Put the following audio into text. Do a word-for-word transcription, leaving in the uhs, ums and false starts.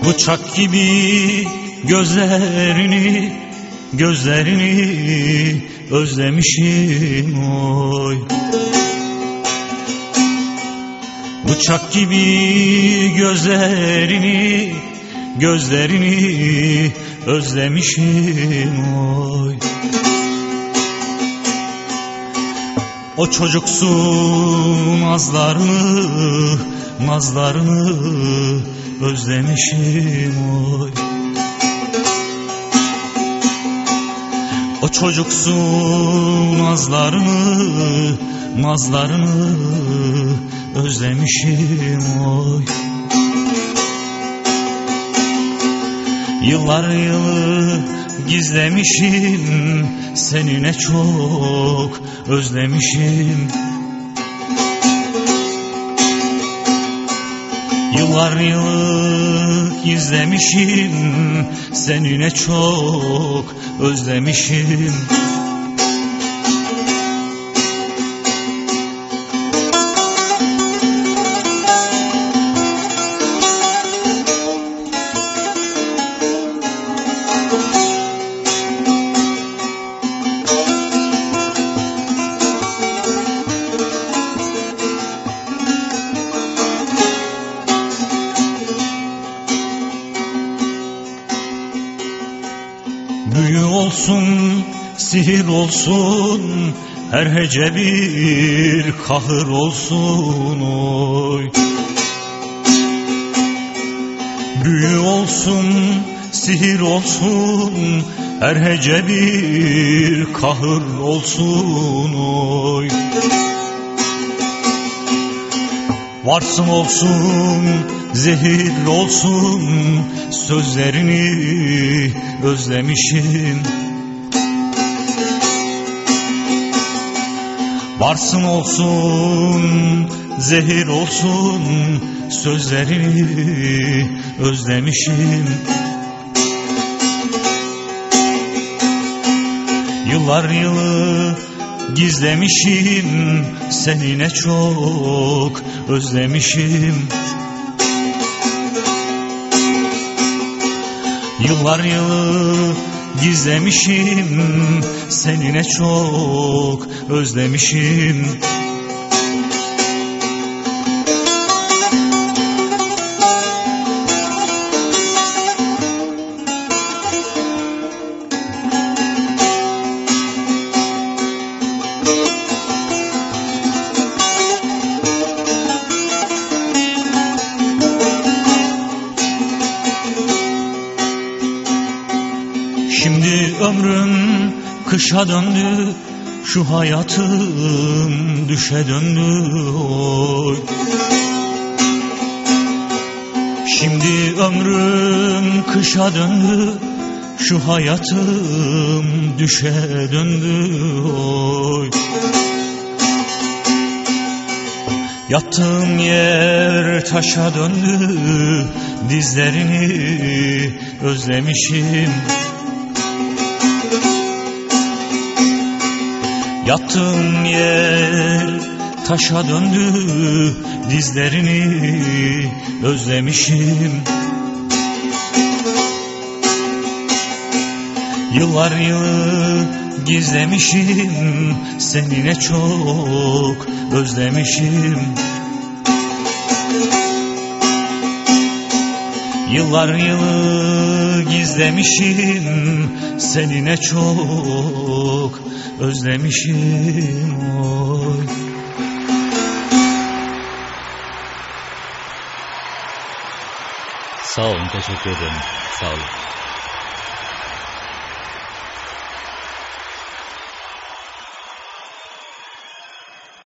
Bıçak gibi gözlerini, gözlerini özlemişim oy. Bıçak gibi gözlerini, gözlerini özlemişim oy. O çocuksu nazlarını, nazlarını özlemişim oy. O çocuksu nazlarını, nazlarını özlemişim oy. Yıllar yılı gizlemişim, seni ne çok özlemişim. Yıllar yılı gizlemişim, seni ne çok özlemişim. Büyü olsun, sihir olsun, her hece bir kahır olsun oy. Büyü olsun, sihir olsun, her hece bir kahır olsun oy. Varsın olsun, zehir olsun, sözlerini özlemişim. Varsın olsun, zehir olsun, sözlerini özlemişim. Yıllar yılı gizlemişim, seni ne çok özlemişim. Yıllar yılı gizlemişim, seni ne çok özlemişim. Şimdi ömrüm kışa döndü, şu hayatım düşe döndü oy. Şimdi ömrüm kışa döndü, şu hayatım düşe döndü oy. Yattığım yer taşa döndü, dizlerini özlemişim. Yattığım yer taşa döndü, dizlerini özlemişim. Yıllar yılı gizlemişim, seni ne çok özlemişim. Yıllar yılı gizlemişim, seni ne çok özlemişim oy. Sağ olun, teşekkür ederim. Sağ olun.